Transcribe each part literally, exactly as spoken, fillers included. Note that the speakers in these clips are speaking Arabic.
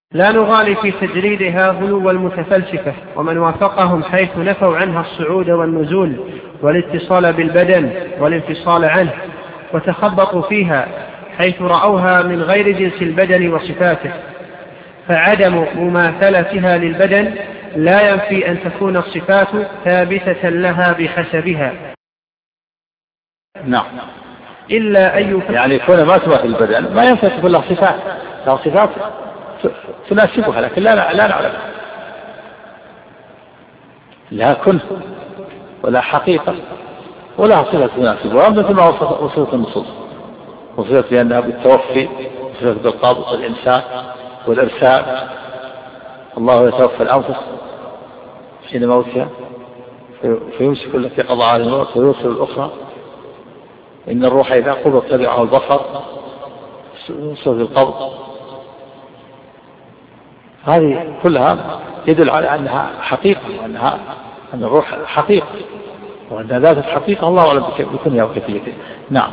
لا نغالي في تجريدها غلو المتفلسفة ومن وافقهم حيث نفوا عنها الصعود والنزول والاتصال بالبدن والانفصال عنه، وتخبطوا فيها حيث رأوها من غير جنس البدن وصفاته، فعدم مماثلتها للبدن لا ينفي أن تكون الصفات ثابتة لها بحسبها. نعم. إلا أن يعني يكون ما تماثل البدن ما ينفي تكون لها صفات، لها صفات تناسبها، لكن لا لا نعلم لها كن ولا حقيقة ولا صفة تناسبها، مثل ما وصفت النصوص، وصفت بأنها بالتوفي، وصفت بالقبض والإمساك والإرسال. الله يتوفى الأنفس حين موتها فيمسك التي قضى عليها الموت ويرسل الأخرى، إن الروح إذا قبض تبعه البصر، وصفت القبض. هذه كلها يدل على أنها حقيقة، وأنها أن الروح حقيقة، وأن ذات الحقيقة الله أعلم بكونها وكيفيتها. نعم.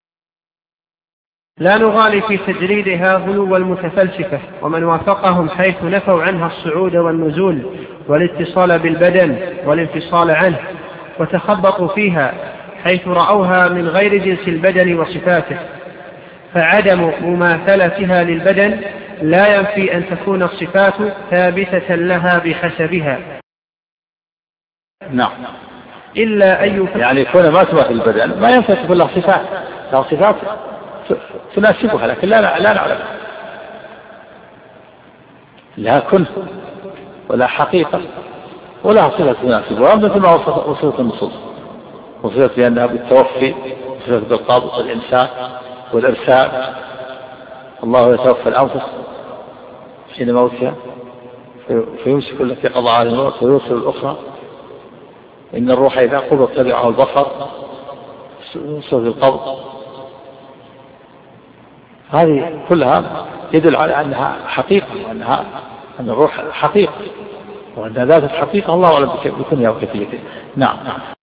لا نغالي في تجريدها غلو المتفلسفة ومن وافقهم حيث نفوا عنها الصعود والنزول والاتصال بالبدن والانفصال عنه، وتخبطوا فيها حيث رأوها من غير جنس البدن وصفاته، فعدم مماثلتها للبدن لا ينفي أن تكون الصفات ثابتة لها بحسبها. نعم. إلا أن يعني يكون ما تماثل البدن ما ينفي تكون لها صفات، لها صفات تناسبها، لكن لا لا نعلم لها كن ولا حقيقة ولا صفة تناسبها، مثل ما وصفت النصوص، وصفت بأنها بالتوفي، وصفت بالقبض والإمساك والإرسال. الله يتوفى الأنفس حين موتها فيمسك التي قضى عليها الموت ويرسل الأخرى، إن الروح إذا قبض تبعه البصر، وصفت القبض. هذه كلها يدل على أنها حقيقة، وأنها أن الروح حقيقة، وأن ذات الحقيقة الله أعلم بكونها وكيفيتها. نعم.